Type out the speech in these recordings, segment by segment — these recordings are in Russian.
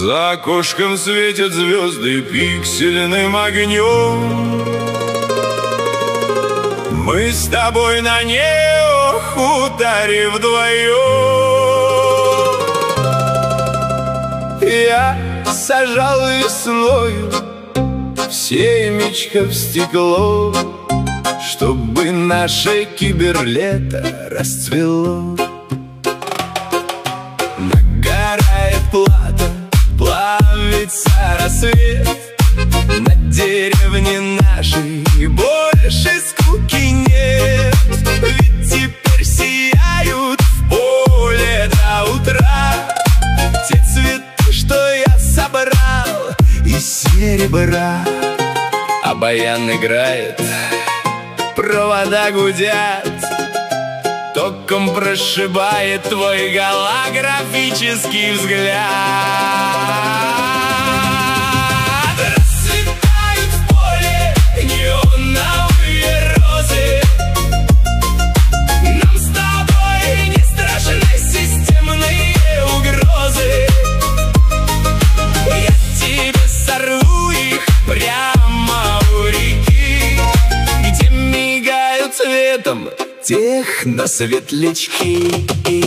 За окошком светят звезды пиксельным огнем. Мы с тобой на неохуторе вдвоем. Я сажал весною семечко в стекло, чтобы наше киберлето расцвело. Нагорает плата, плавится рассвет. На деревне нашей больше скуки нет. Ведь теперь сияют в поле до утра те цветы, что я собрал из серебра. А баян играет, провода гудят, током прошибает твой голографический взгляд. Расцветают в поле неоновые розы. Нам с тобой не страшны системные угрозы. Я тебе сорву их прямо у реки, где мигают цветом техносветлячки.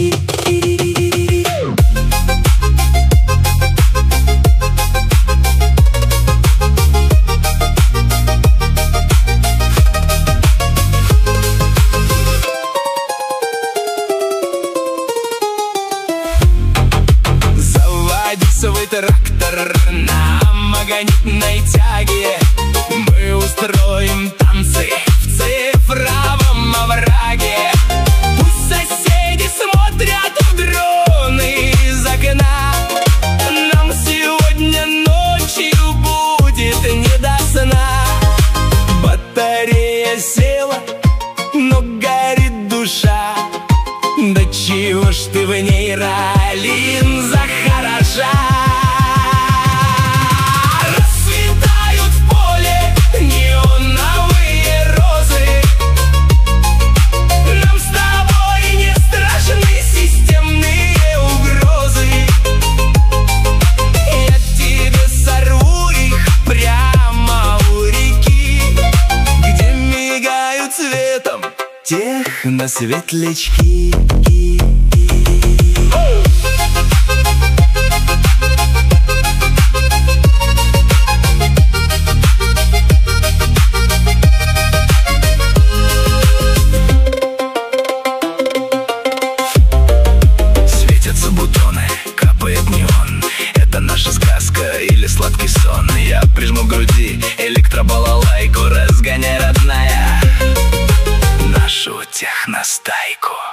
Заводи свой трактор на магнитной тяге. Мы устроим танцы в цифровом овраге. Пусть соседи смотрят в дроны из окна. Нам сегодня ночью будет не до сна. Батарея села, но горит душа. Да чего ж ты в нейролинзах хороша. Расцветают в поле неоновые розы. Нам с тобой не страшны системные угрозы. Я тебе сорву их прямо у реки, где мигают цветом техносветлячки. Светятся бутоны, капает неон. Это наша сказка или сладкий сон. Я прижму к груди электробалалайку, разгоняй, родная, нашу техностайку.